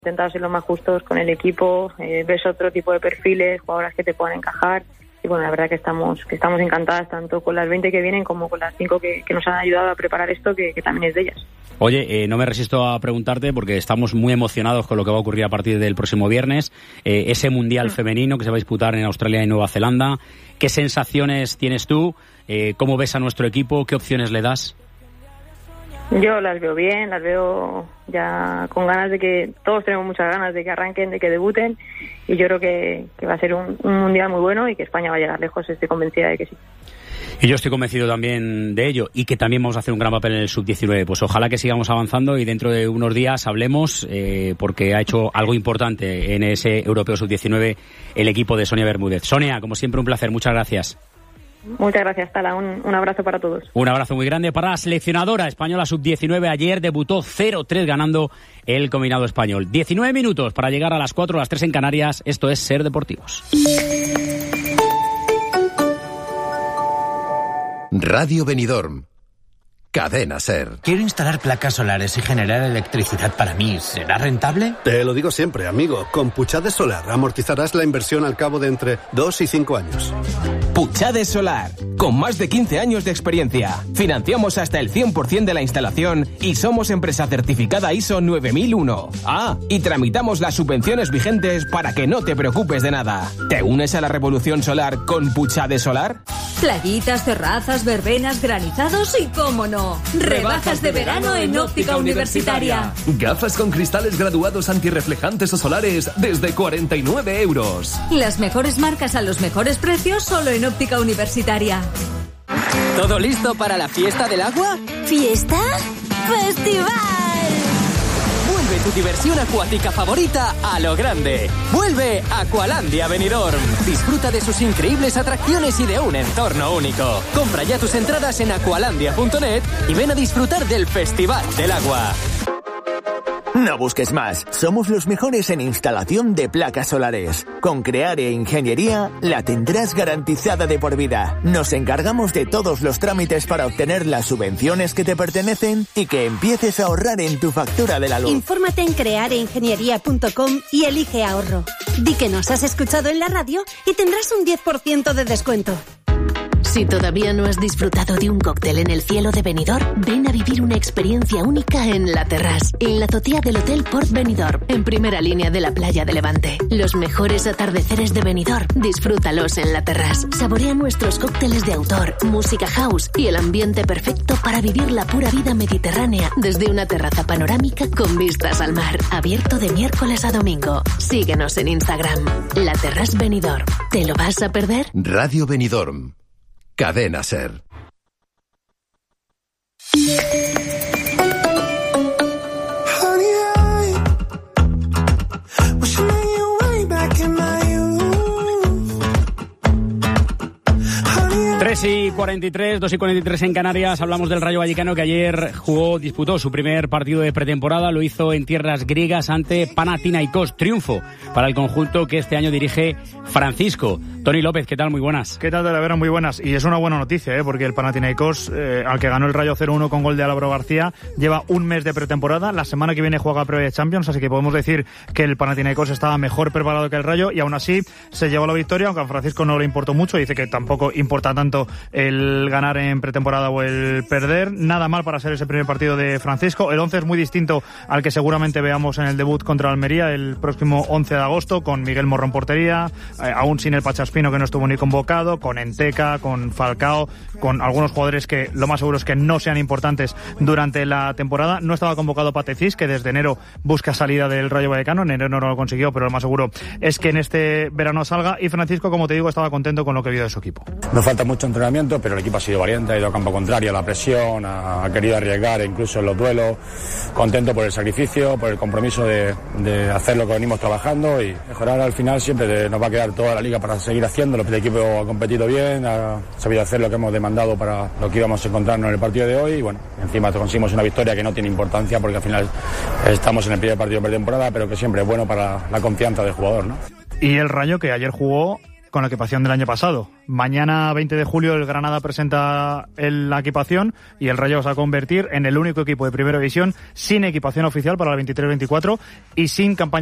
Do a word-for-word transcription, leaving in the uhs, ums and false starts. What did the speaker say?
Intentar ser lo más justos con el equipo, eh, ves otro tipo de perfiles, jugadoras que te puedan encajar. Y bueno, la verdad que estamos que estamos encantadas tanto con las veinte que vienen como con las cinco que, que nos han ayudado a preparar esto, que, que también es de ellas. Oye, eh, no me resisto a preguntarte porque estamos muy emocionados con lo que va a ocurrir a partir del próximo viernes, eh, ese Mundial mm. femenino que se va a disputar en Australia y Nueva Zelanda. ¿Qué sensaciones tienes tú? Eh, ¿Cómo ves a nuestro equipo? ¿Qué opciones le das? Yo las veo bien, las veo ya con ganas de que, todos tenemos muchas ganas de que arranquen, de que debuten, y yo creo que, que va a ser un, un mundial muy bueno y que España va a llegar lejos, estoy convencida de que sí. Y yo estoy convencido también de ello, y que también vamos a hacer un gran papel en el sub diecinueve. Pues ojalá que sigamos avanzando y dentro de unos días hablemos, eh, porque ha hecho algo importante en ese Europeo sub diecinueve el equipo de Sonia Bermúdez. Sonia, como siempre, un placer, muchas gracias. Muchas gracias, Tala. Un, un abrazo para todos. Un abrazo muy grande para la seleccionadora española sub diecinueve. Ayer debutó cero tres ganando el combinado español. diecinueve minutos para llegar a las cuatro, a las tres en Canarias. Esto es Ser Deportivos. Radio Benidorm. Cadena Ser. Quiero instalar placas solares y generar electricidad para mí. ¿Será rentable? Te lo digo siempre, amigo. Con Puchades Solar amortizarás la inversión al cabo de entre dos y cinco años. Puchades Solar. Con más de quince años de experiencia. Financiamos hasta el cien por ciento de la instalación y somos empresa certificada I S O nueve mil uno. Ah, y tramitamos las subvenciones vigentes para que no te preocupes de nada. ¿Te unes a la revolución solar con Puchades Solar? Playitas, terrazas, verbenas, granizados y, cómo no, rebajas de verano en Óptica Universitaria. Gafas con cristales graduados antirreflejantes o solares desde cuarenta y nueve euros. Las mejores marcas a los mejores precios solo en Óptica Universitaria. ¿Todo listo para la fiesta del agua? ¿Fiesta? ¡Festival! Vuelve tu diversión acuática favorita a lo grande. Vuelve Aqualandia Benidorm. Disfruta de sus increíbles atracciones y de un entorno único. Compra ya tus entradas en aqualandia punto net y ven a disfrutar del Festival del Agua. No busques más. Somos los mejores en instalación de placas solares. Con Creare Ingeniería la tendrás garantizada de por vida. Nos encargamos de todos los trámites para obtener las subvenciones que te pertenecen y que empieces a ahorrar en tu factura de la luz. Infórmate en creare ingeniería punto com y elige ahorro. Di que nos has escuchado en la radio y tendrás un diez por ciento de descuento. Si todavía no has disfrutado de un cóctel en el cielo de Benidorm, ven a vivir una experiencia única en La Terrasse, en la azotea del Hotel Port Benidorm, en primera línea de la playa de Levante. Los mejores atardeceres de Benidorm, disfrútalos en La Terrasse. Saborea nuestros cócteles de autor, música house y el ambiente perfecto para vivir la pura vida mediterránea desde una terraza panorámica con vistas al mar. Abierto de miércoles a domingo. Síguenos en Instagram. La Terrasse Benidorm. ¿Te lo vas a perder? Radio Benidorm. Cadena Ser. tres y cuarenta y tres, dos y cuarenta y tres en Canarias. Hablamos del Rayo Vallecano, que ayer jugó, disputó su primer partido de pretemporada. Lo hizo en tierras griegas ante Panathinaikos. Triunfo para el conjunto que este año dirige Francisco. Tony López, ¿qué tal? Muy buenas. ¿Qué tal, de la Vera? Muy buenas. Y es una buena noticia, ¿eh? Porque el Panathinaikos, eh, al que ganó el Rayo cero uno con gol de Álvaro García, lleva un mes de pretemporada. La semana que viene juega previa de Champions, así que podemos decir que el Panathinaikos estaba mejor preparado que el Rayo y aún así se llevó la victoria, aunque a Francisco no le importó mucho. Dice que tampoco importa tanto el ganar en pretemporada o el perder. Nada mal para ser ese primer partido de Francisco. El once es muy distinto al que seguramente veamos en el debut contra Almería el próximo once de agosto, con Miguel Morro en portería, eh, aún sin el Pachaspino, que no estuvo ni convocado, con Enteca, con Falcao, con algunos jugadores que lo más seguro es que no sean importantes durante la temporada. No estaba convocado Patecís, que desde enero busca salida del Rayo Vallecano. En enero no lo consiguió, pero lo más seguro es que en este verano salga. Y Francisco, como te digo, estaba contento con lo que vio de su equipo. Nos falta mucho entrenamiento, pero el equipo ha sido valiente, ha ido a campo contrario a la presión, ha, ha querido arriesgar incluso en los duelos. Contento por el sacrificio, por el compromiso de, de hacer lo que venimos trabajando y mejorar. Al final siempre de, nos va a quedar toda la liga para seguir haciéndolo. El equipo ha competido bien, ha sabido hacer lo que hemos demandado para lo que íbamos a encontrarnos en el partido de hoy y bueno, encima conseguimos una victoria que no tiene importancia porque al final estamos en el primer partido de pretemporada, pero que siempre es bueno para la confianza del jugador, ¿no? Y el Rayo, que ayer jugó con la equipación del año pasado. Mañana, veinte de julio, el Granada presenta el, la equipación y el Rayo se va a convertir en el único equipo de Primera División sin equipación oficial para el veintitrés veinticuatro y sin campaña